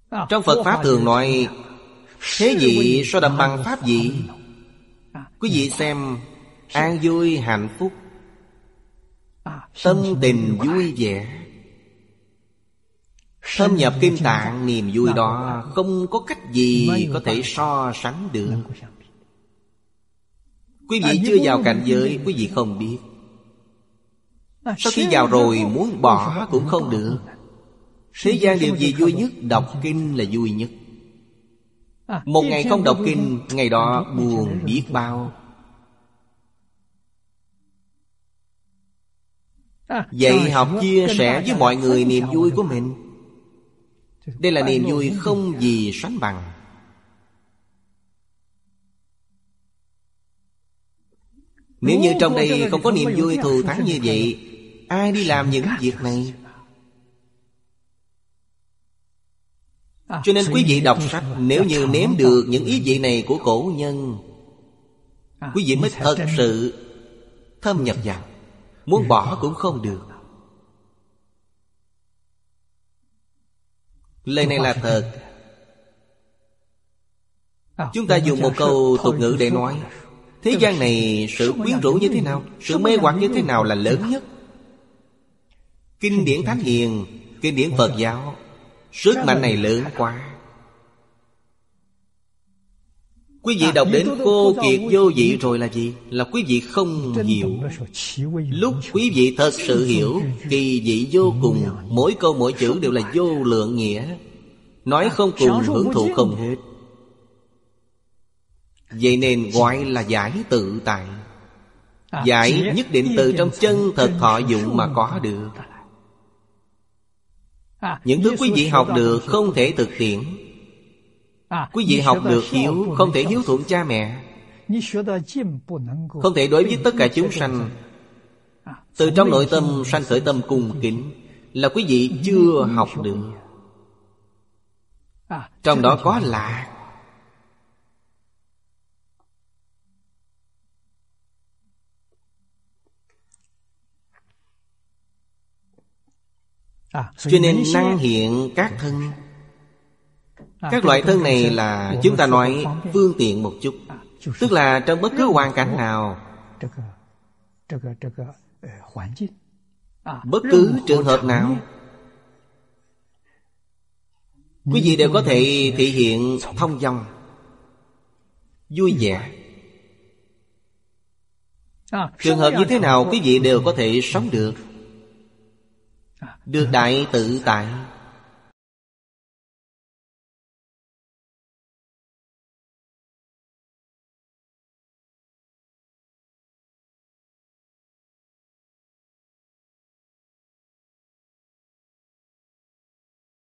Trong Phật Pháp thường nói thế vị so đậm bằng Pháp vị. Quý vị xem an vui hạnh phúc, tâm tình vui vẻ, thâm nhập kinh tạng, niềm vui đó không có cách gì có thể so sánh được. Quý vị chưa vào cảnh giới, quý vị không biết. Sau khi vào rồi muốn bỏ cũng không được. Thế gian điều gì vui nhất? Đọc kinh là vui nhất. Một ngày không đọc kinh, ngày đó buồn biết bao. Dạy học chia sẻ với mọi người niềm vui của mình. Đây là niềm vui không gì sánh bằng. Nếu như trong đây không có niềm vui thù thắng như vậy, ai đi làm những việc này? Cho nên quý vị đọc sách, nếu như nếm được những ý vị này của cổ nhân, quý vị mới thật sự thâm nhập vào. Muốn bỏ cũng không được. Lời này là thật. Chúng ta dùng một câu tục ngữ để nói thế gian này sự quyến rũ như thế nào, sự mê hoặc như thế nào là lớn nhất. Kinh điển Thánh Hiền, kinh điển Phật giáo, sức mạnh này lớn quá. Quý vị đọc đến khô kiệt vô vị rồi là gì? Là quý vị không hiểu. Lúc quý vị thật sự hiểu, kỳ vị vô cùng. Mỗi câu mỗi chữ đều là vô lượng nghĩa, nói không cùng, hưởng thụ không hết. Vậy nên gọi là giải tự tại. Giải nhất định từ trong chân thật thọ dụng mà có được. Những thứ quý vị học được không thể thực tiễn. Quý vị học được hiếu, không thể hiếu thuận cha mẹ, không thể đối với tất cả chúng sanh từ trong nội tâm sanh khởi tâm cung kính, là quý vị chưa học được. Trong đó có lạc. Cho nên năng hiện các thân. Các loại thân này là chúng ta nói phương tiện một chút, tức là trong bất cứ hoàn cảnh nào, bất cứ trường hợp nào, quý vị đều có thể thể hiện thông dong, vui vẻ. Trường hợp như thế nào quý vị đều có thể sống được, được đại tự tại.